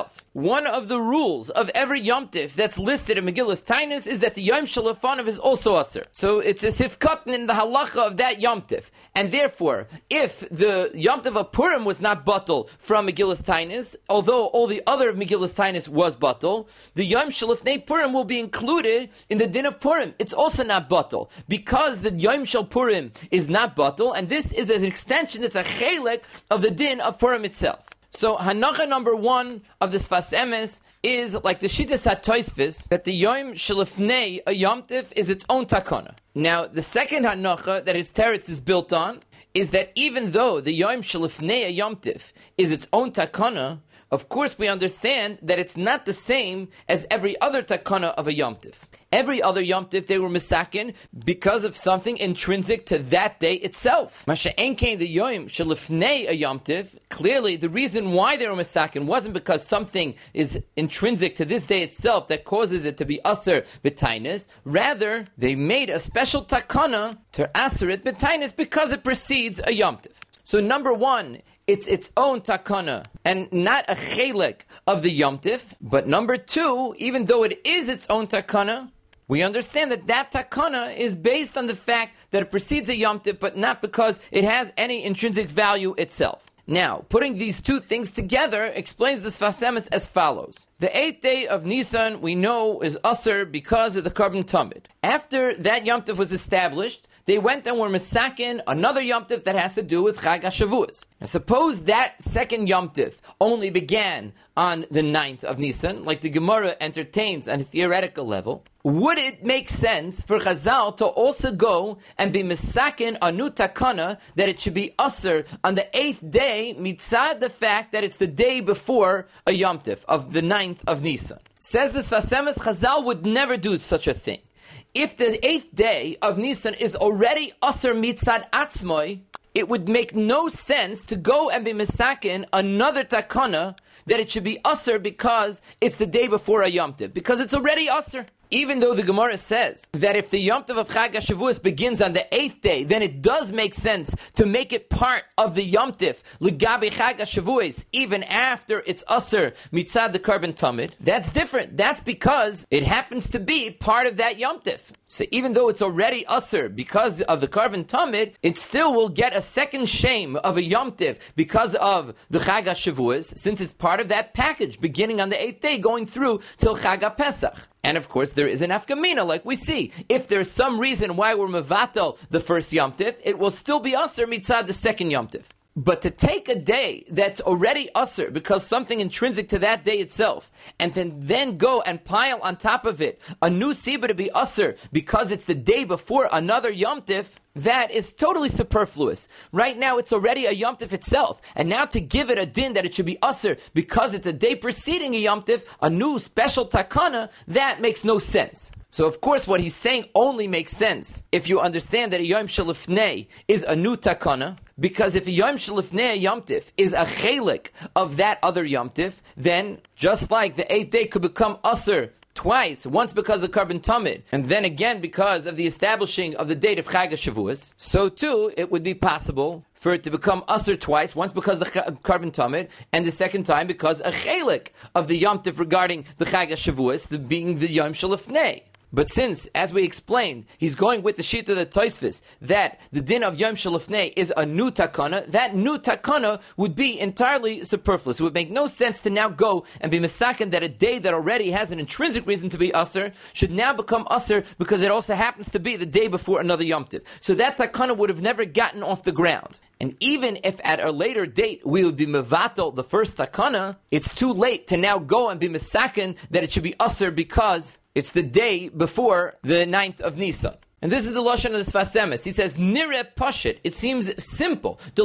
one of the rules of every Yom Tif that's listed in Megillas Tainus is that the Yom Shalafanav is also Aser. So it's a sifkatan in the halacha of that Yom Tif. And therefore, if the Yom Tif of Purim was not batal from Megillas Tainus, although all the other of Megillas Tainus was batal, the Yom Shalafnei Purim will be included in the din of Purim. It's also not batal, because the Yom Shal Purim is not batal, and this is an extension, it's a chelek of the din of Purim itself. So hanacha number 1 of the Sfas Emes is like the Shittas HaTosfos, that the Yom Shalifnei a Yom Tif is its own takana. Now, the second hanacha that his teretz is built on is that even though the Yom Shalifnei a Yom Tif is its own takana, of course we understand that it's not the same as every other takana of a Yom Tif. Every other Yom Tif they were misakin because of something intrinsic to that day itself. Masha'en came the Yom Shalifnei a Yom Tif. Clearly, the reason why they were misakin wasn't because something is intrinsic to this day itself that causes it to be aser b'tainis. Rather, they made a special takana to aser it b'tainis because it precedes a Yom Tif. So number 1, it's its own takana and not a chelek of the Yom Tif. But number 2, even though it is its own takana, we understand that that takana is based on the fact that it precedes a Yom Tif, but not because it has any intrinsic value itself. Now, putting these two things together explains the Sfas Emes as follows. The 8th day of Nisan, we know, is Aser because of the Karban Tamid. After that Yom Tif was established, they went and were misakin another Yom Tif that has to do with Chag HaShavuos. Now, suppose that second Yom Tif only began on the 9th of Nisan, like the Gemara entertains on a theoretical level. Would it make sense for Chazal to also go and be misakin a new takana that it should be Aser on the 8th day, mitzad the fact that it's the day before a Yom Tif of the 9th of Nisan? Says the Sfas Emes, Chazal would never do such a thing. If the 8th day of Nisan is already Aser mitzad atzmoi, it would make no sense to go and be misakin another takana that it should be Aser because it's the day before a Yom Tif, because it's already Aser. Even though the Gemara says that if the Yom Tov of Chag HaShavuos begins on the 8th day, then it does make sense to make it part of the Yom Tif, L'gabi Chag HaShavuos, even after it's Aser mitzad the Karban Tamid. That's different. That's because it happens to be part of that Yom Tif. So even though it's already Aser because of the Karban Tamid, it still will get a second shame of a Yom Tif because of the Chag HaShavuos, since it's part of that package beginning on the 8th day going through till Chag HaPesach. And of course, there is an afkamina, like we see. If there's some reason why we're mevatel the first Yom Tif, it will still be Aser mitzad the second Yom Tif. But to take a day that's already Aser because something intrinsic to that day itself, and then go and pile on top of it a new Siba to be Aser because it's the day before another Yom Tif, that is totally superfluous. Right now it's already a Yom Tif itself, and now to give it a din that it should be Aser because it's a day preceding a Yom Tif, a new special takana, that makes no sense. So of course what he's saying only makes sense if you understand that a Yom Shalifnei is a new takana, because if a Yom Shalifnei Yom Tif is a chelik of that other Yom Tif, then just like the 8th day could become Aser twice, once because of Karban Tamid, and then again because of the establishing of the date of Chag HaShavuos, so too it would be possible for it to become Aser twice, once because of the Karban Tamid, and the second time because a chelik of the Yom Tif regarding the Chag HaShavuos, being the Yom Shalifnei. But since, as we explained, he's going with the sheet of the Tosfos, that the din of Yom Shalifnei is a new takana, that new takana would be entirely superfluous. It would make no sense to now go and be misaken that a day that already has an intrinsic reason to be Aser should now become Aser because it also happens to be the day before another Yom Tiv. So that takana would have never gotten off the ground. And even if at a later date we would be mevatel the first takana, it's too late to now go and be misaken that it should be Aser because it's the day before the 9th of Nisan. And this is the Lashon of the Sfas Emes. He says, Nire Pashit. It seems simple. The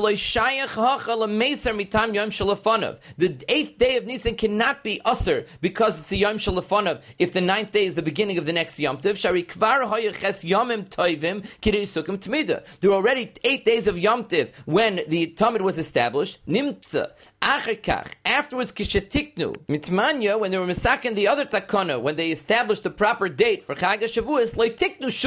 8th day of Nisan cannot be Aser because it's the Yom Shalafanav if the 9th day is the beginning of the next Yom Tiv. There were already 8 days of Yom Tiv when the Tamid was established. Nimtza. Afterwards, Kishatiknu. Mitmanya, when they were misaken the other takana, when they established the proper date for Chag HaShavuos, Leitiknu Shuv Isser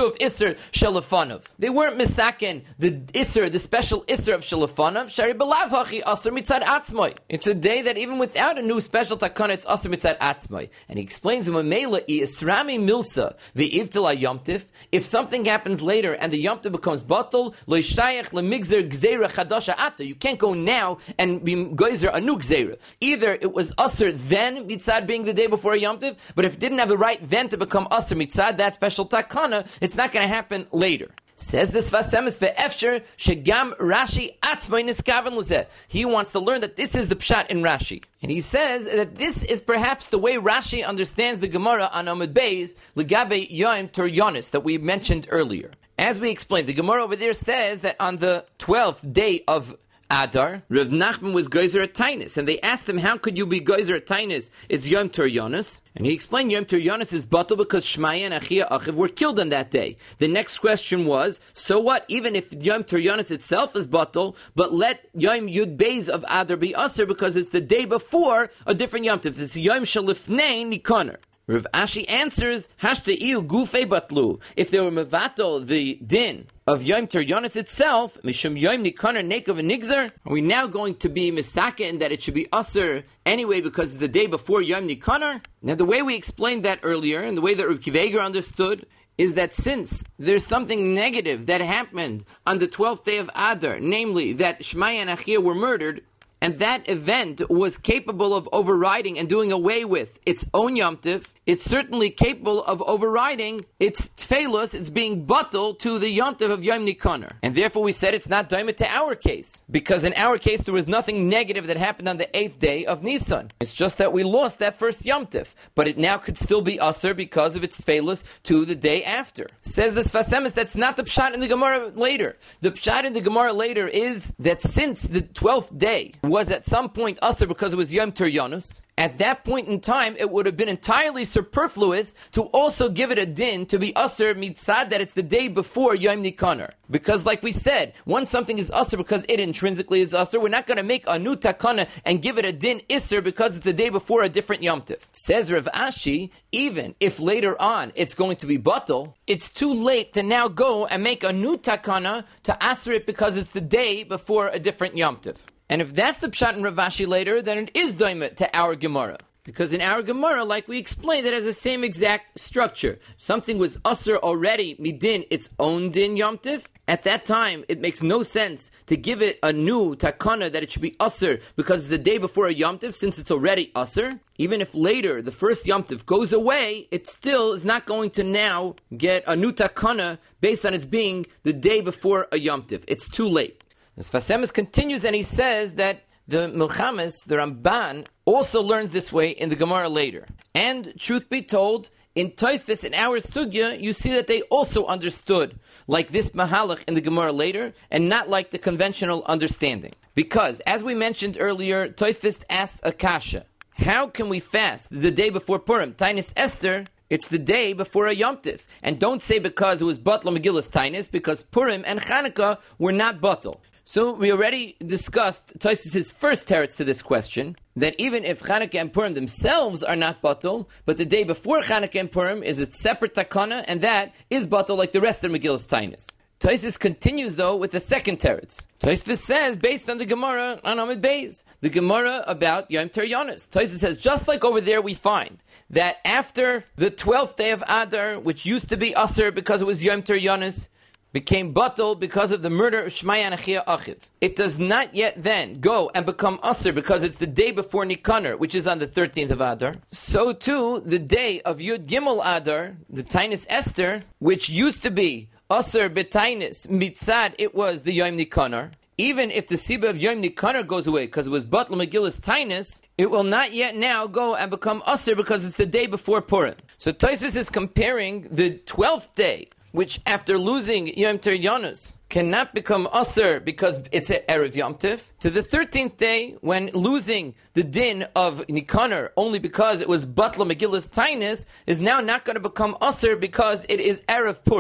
Isser Shalafanov. They weren't misaken the Isser, the special Isser of Shalafanov. Shari Belav Hachi Asr Mitzad Atzmai. It's a day that even without a new special takana, it's Asr Mitzad Atzmai. And he explains Mamela Isrami Milsa V'ivtila Yomtiv. If something happens later and the Yomtiv becomes batal, Lo Yishayach Lemigzer Gzeira Chadasha Ata. You can't go now and be Geyser a new Gzeira. Either it was Asr then, Mitzad being the day before a Yomtiv, but if it didn't have the right then to become Asr Mitzad, that special takana, it's not going to happen later. Says this Vasemis ve'efsher shegam Rashi atzmai niskaven lezeh. He wants to learn that this is the pshat in Rashi, and he says that this is perhaps the way Rashi understands the Gemara on Amud Beis legabe Yom Turyonis that we mentioned earlier. As we explained, the Gemara over there says that on the 12th day of Adar, Rav Nachman was geyser at Tainus, and they asked him, how could you be geyser at Tainus? It's Yom Turyonis. And he explained Yom Turyonis is batal because Shmaya and Achia Achiv were killed on that day. The next question was, so what? Even if Yom Turyonis itself is batal, but let Yom Yud Beis of Adar be Aser because it's the day before a different Yom Tov. It's Yom Shalifnei Nikoner. Rav Ashi answers, Hashta'il Gufei Batlu. If they were mevatel the din of Yom Turyonis itself, Mishum Yom Nikoner Nekov and Nigzer, are we now going to be misaka in that it should be Aser anyway because it's the day before Yom Nikoner? Now the way we explained that earlier, and the way that Reb Akiva Eiger understood, is that since there's something negative that happened on the 12th day of Adar, namely that Shmaya and Achia were murdered, and that event was capable of overriding and doing away with its own Yom Tiv, it's certainly capable of overriding its tefillos, it's being batal to the Yom Tiv of Yom Nikoner. And therefore we said it's not daimah to our case. Because in our case there was nothing negative that happened on the 8th day of Nisan. It's just that we lost that first Yom Tiv. But it now could still be Aser because of its tefillos to the day after. Says this Vasemis, that's not the pshat in the Gemara later. The pshat in the Gemara later is that since the 12th day was at some point Aser because it was Yom Turyonis, at that point in time, it would have been entirely superfluous to also give it a din to be Aser mitzad that it's the day before Yom Nikoner. Because like we said, once something is Aser because it intrinsically is Aser, we're not going to make a new takana and give it a din Isser because it's the day before a different Yom Tiv. Says Rav Ashi, even if later on it's going to be batal, it's too late to now go and make a new takana to Aser it because it's the day before a different Yom Tiv. And if that's the pshat in Rav Ashi later, then it is doimah to our Gemara. Because in our Gemara, like we explained, it has the same exact structure. Something was usher already, midin, its own din Yom Tiv. At that time, it makes no sense to give it a new takana that it should be usher because it's the day before a Yom Tiv, since it's already usher. Even if later the first Yom Tiv goes away, it still is not going to now get a new takana based on its being the day before a Yom Tiv. It's too late. The Vasemis continues and he says that the Milchamis, the Ramban, also learns this way in the Gemara later. And truth be told, in Tosfos, in our Sugya, you see that they also understood like this Mahalach in the Gemara later, and not like the conventional understanding. Because, as we mentioned earlier, Tosfos asked a kasha, how can we fast the day before Purim? Tainis Esther, it's the day before a Yom Tiv. And don't say because it was Batla Megillas Tainis, because Purim and Chanukah were not Batal. So we already discussed Tosfos' first teretz to this question, that even if Chanukah and Purim themselves are not batal, but the day before Chanukah and Purim is a separate takana, and that is batal like the rest of Megillas Tainis. Tosfos continues though with the second teretz. Tosfos says, based on the Gemara on Amud Beis, the Gemara about Yom Turyonis. Tosfos says, just like over there we find that after the 12th day of Adar, which used to be Aser because it was Yom Turyonis, became batal because of the murder of Shmaya and Achia Achiv. It does not yet then go and become Aser because it's the day before Nikoner, which is on the 13th of Adar. So too, the day of Yud Gimel Adar, the Tainis Esther, which used to be Aser B'Tainis Mitzad, it was the Yom Nikoner. Even if the Siba of Yom Nikoner goes away because it was Batla Megillas Tainis, it will not yet now go and become Aser because it's the day before Purim. So Tosfos is comparing the 12th day, which after losing Yom Turyonis cannot become Aser because it's an Erev Yom Tiv, to the 13th day when losing the din of Nikoner only because it was Batla Megillas Tainis is now not going to become Aser because it is Erev Purim.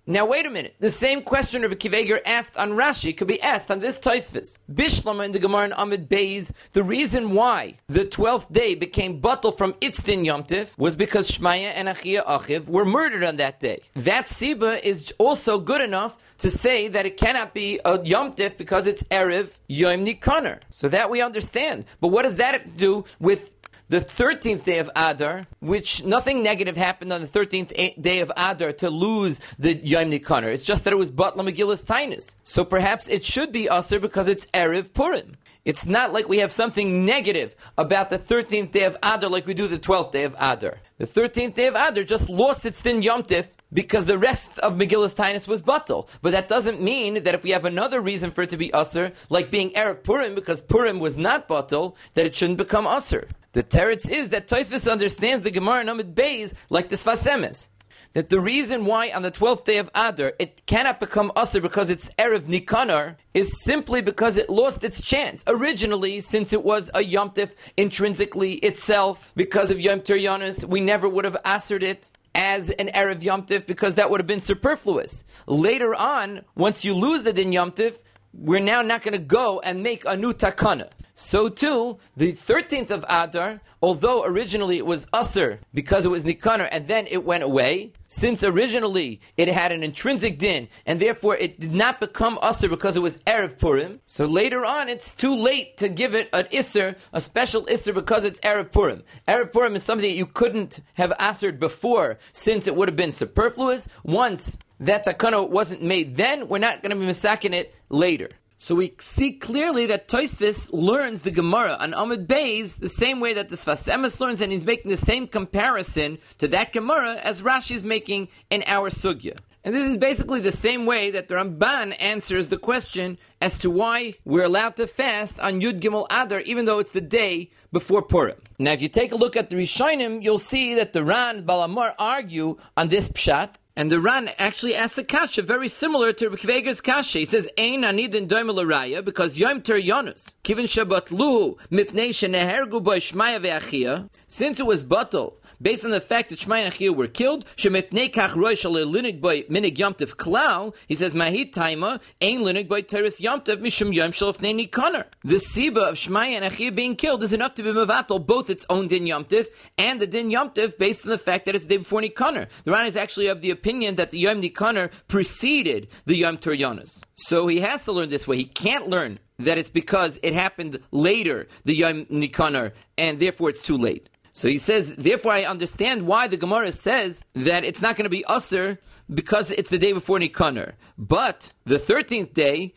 Now wait a minute. The same question Rabbi Akiva Eiger asked on Rashi could be asked on this Tosfos. Bishlama in the Gemara in Amud Beis, the reason why the 12th day became batal from its din Yom Tif was because Shmaya and Achia Achiv were murdered on that day. That Siba is also good enough to say that it cannot be a Yom Tif because it's Erev Yom Nikaner. So that we understand. But what does that have to do with the 13th day of Adar, which nothing negative happened on the 13th day of Adar to lose the Yom Nikaner. It's just that it was Batla Megillas Tainus. So perhaps it should be Asr because it's Erev Purim. It's not like we have something negative about the 13th day of Adar like we do the 12th day of Adar. The 13th day of Adar just lost its din Yom Tif because the rest of Megillas Tainus was batal. But that doesn't mean that if we have another reason for it to be Asr, like being Erev Purim, because Purim was not batal, that it shouldn't become Asr. The teretz is that Tosfos understands the Gemara in Amud Beis like the Sfas Emes, that the reason why on the 12th day of Adar it cannot become Asr because it's Erev Nikanar is simply because it lost its chance. Originally, since it was a Yom Tif intrinsically itself, because of Yom Tiryanis, we never would have Asred it as an Erev Yom Tif because that would have been superfluous. Later on, once you lose the din Yom Tif, we're now not going to go and make a new takana. So too, the 13th of Adar, although originally it was Asr because it was Nikaner and then it went away, since originally it had an intrinsic din and therefore it did not become Asr because it was Erev Purim, so later on it's too late to give it an Isser, a special Isser because it's Erev Purim. Erev Purim is something that you couldn't have Asred before since it would have been superfluous. Once that takana wasn't made then, we're not going to be misaking it later. So we see clearly that Tosfos learns the Gemara on Amud Beis the same way that the Sfas Emes learns, and he's making the same comparison to that Gemara as Rashi is making in our Sugya. And this is basically the same way that the Ramban answers the question as to why we're allowed to fast on Yud Gimel Adar even though it's the day before Purim. Now if you take a look at the Rishonim, you'll see that the Ran, Balamar argue on this Pshat. And the Ran actually asks a kasha very similar to Rabbi Akiva Eiger's kasha. He says, Ein anidin doim l'raya, because Yom Tiryanos, kivin shabatluhu, mipnei shenehergu bo Shmaya ve'achia, since it was batal, based on the fact that Shmaya and Achia were killed, shemipnei kach roish linig boy minig yomtiv klal, he says, mahit taima, ein linig boy teres yomtiv mishum yom shalafnei nikaner. The siba of Shmaya and Achia being killed is enough to be mevatel both its own din yomtiv and the din yomtiv based on the fact that it's the day before Nikaner. The Ran is actually of the opinion that the Yom Nikaner preceded the Yom Tiryanos. So he has to learn this way. He can't learn that it's because it happened later, the Yom Nikaner, and therefore it's too late. So he says, therefore I understand why the Gemara says that it's not going to be Asr because it's the day before Nikaner. But the 13th day,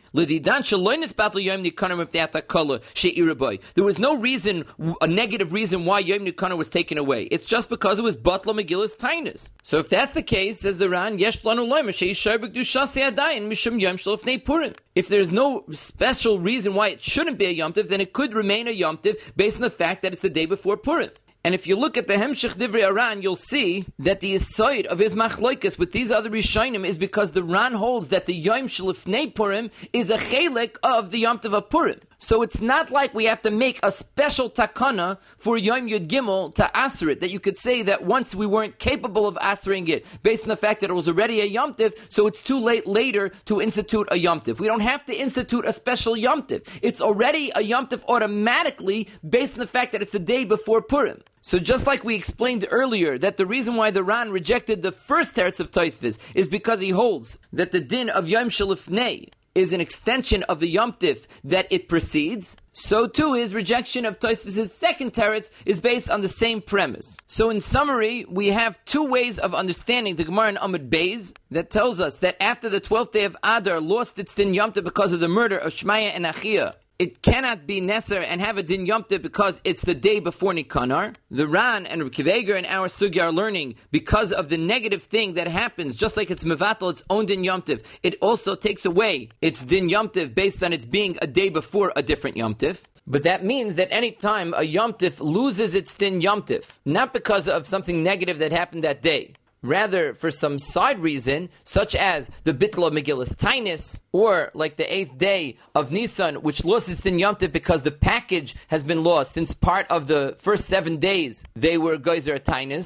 there was no reason, a negative reason why Yom Nikaner was taken away. It's just because it was Batla Megillas Tainus. So if that's the case, says the Ran, if there's no special reason why it shouldn't be a Yom Tiv, then it could remain a Yom Tiv based on the fact that it's the day before Purim. And if you look at the Hemshech Divrei Aran, you'll see that the aside of his machloikas with these other Rishonim is because the Ran holds that the Yom Shalifnei Purim is a chelek of the Yom Tov of Purim. So it's not like we have to make a special takana for Yom Yud Gimel to asr it, that you could say that once we weren't capable of asring it, based on the fact that it was already a Yom Tiv, so it's too late later to institute a Yom Tiv. We don't have to institute a special Yom Tiv. It's already a Yom Tiv automatically based on the fact that it's the day before Purim. So just like we explained earlier that the reason why the Ran rejected the first teretz of Tosfos is because he holds that the din of Yom Shalifnei is an extension of the Yom Tif that it precedes, so too his rejection of Tosfos' second teretz is based on the same premise. So in summary, we have two ways of understanding the Gemara in Amud Beis that tells us that after the 12th day of Adar lost its din Yom Tif because of the murder of Shmaya and Achia, it cannot be Neser and have a din Yom Tiv because it's the day before Nikanar. The Ran and Rabbi Akiva Eiger and our Sugya are learning because of the negative thing that happens, just like it's Mevatel, its own din Yom Tiv, it also takes away its din Yom Tiv based on its being a day before a different Yom Tiv. But that means that any time a Yom Tiv loses its din Yom Tiv, not because of something negative that happened that day, rather for some side reason, such as the Bittul of Megillas Tainus, or like the 8th day of Nisan, which lost its din Yom Tiv because the package has been lost, since part of the first 7 days they were Geyser Tainus.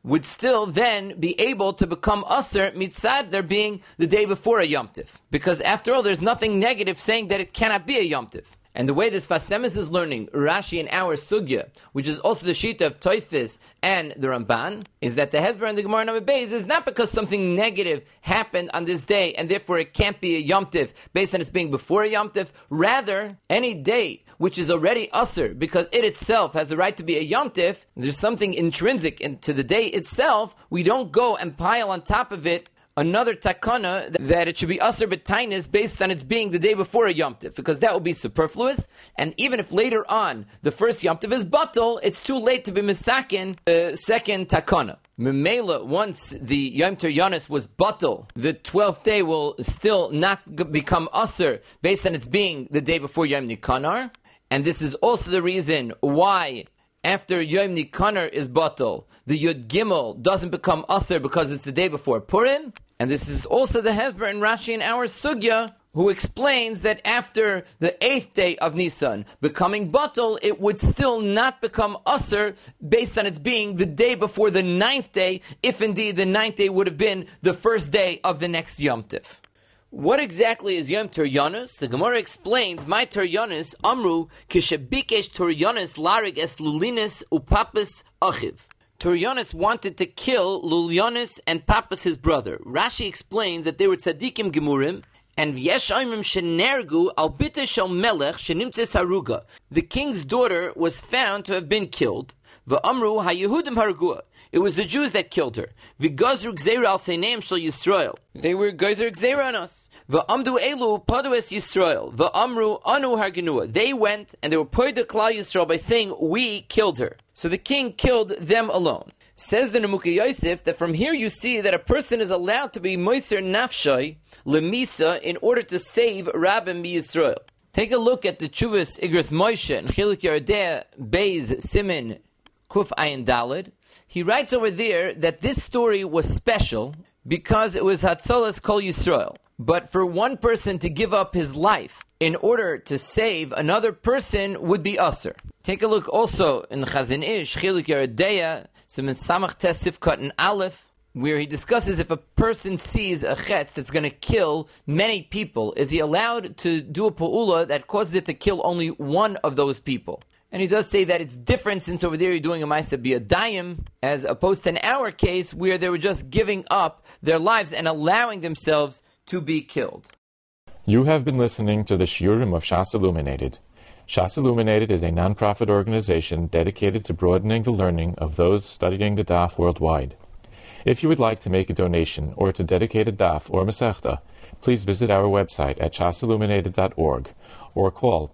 would still then be able to become Aser mitzad there being the day before a Yom Tiv. Because after all, there's nothing negative saying that it cannot be a Yom Tiv. And the way this Fasemis is learning Rashi in our Sugya, which is also the Shita of Tosfos and the Ramban, is that the Hezbollah and the Gemara Nami Beis is not because something negative happened on this day and therefore it can't be a Yom Tiv based on its being before a Yom Tiv. Rather, any day which is already Aser because it itself has the right to be a Yom Tiv, there's something intrinsic into the day itself, we don't go and pile on top of it another takana that it should be Aser b'tainis based on its being the day before a Yom Tiv, because that will be superfluous. And even if later on the first Yom Tiv is batal, it's too late to be misakin the second takana. Memela, once the Yom Tov Yonis was batal, the 12th day will still not become Aser based on its being the day before Yom Nikanar. And this is also the reason why after Yom Nikanar is batal, the Yud Gimel doesn't become Aser because it's the day before Purim. And this is also the Hezbollah and Rashi in our Sugya, who explains that after the 8th day of Nisan becoming batal, it would still not become Aser based on its being the day before the 9th day, if indeed the 9th day would have been the first day of the next Yom Tiv. What exactly is Yom Turyanis? The Gemara explains, my Turyanis, Amru, Kishebikesh Turyanis Larig es Lulinis Upapis Achiv. Turyanis wanted to kill Lulyanis and Papas, his brother. Rashi explains that they were tzaddikim gemurim, and v'yeshaymim shenergu al bita shel melech shenimtzes haruga. The king's daughter was found to have been killed. V'amru haYehudim hargua. It was the Jews that killed her. V'gazru gzeira al seineim shel Yisrael. They were gazru gzeira on us. V'amdu elu padu es Yisrael. V'amru anu hargenua. They went and they were poida klal Yisrael by saying, we killed her. So the king killed them alone. Says the Nemuka Yosef that from here you see that a person is allowed to be moiser nafshay lemisa in order to save Rabbim Yisrael. Take a look at the Chuvas Igros Moshe and Chilik Yardeh Beis Simin Kuf Ayin Dalid. He writes over there that this story was special because it was Hatzalas Kol Yisrael. But for one person to give up his life in order to save another person would be Aser. Take a look also in Chazon Ish, Chilik Yardeh, Simin Samach Tes Sifkat and Aleph, where he discusses if a person sees a chetz that's going to kill many people, is he allowed to do a pa'ula that causes it to kill only one of those people? And he does say that it's different since over there you're doing a Maisa Biyadayim, as opposed to in our case where they were just giving up their lives and allowing themselves to be killed. You have been listening to the Shiurim of Shas Illuminated. Shas Illuminated is a non-profit organization dedicated to broadening the learning of those studying the Daf worldwide. If you would like to make a donation or to dedicate a Daf or Masechta, please visit our website at shasilluminated.org or call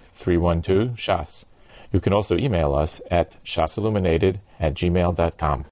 203-312-SHAS. You can also email us at shasilluminated@gmail.com.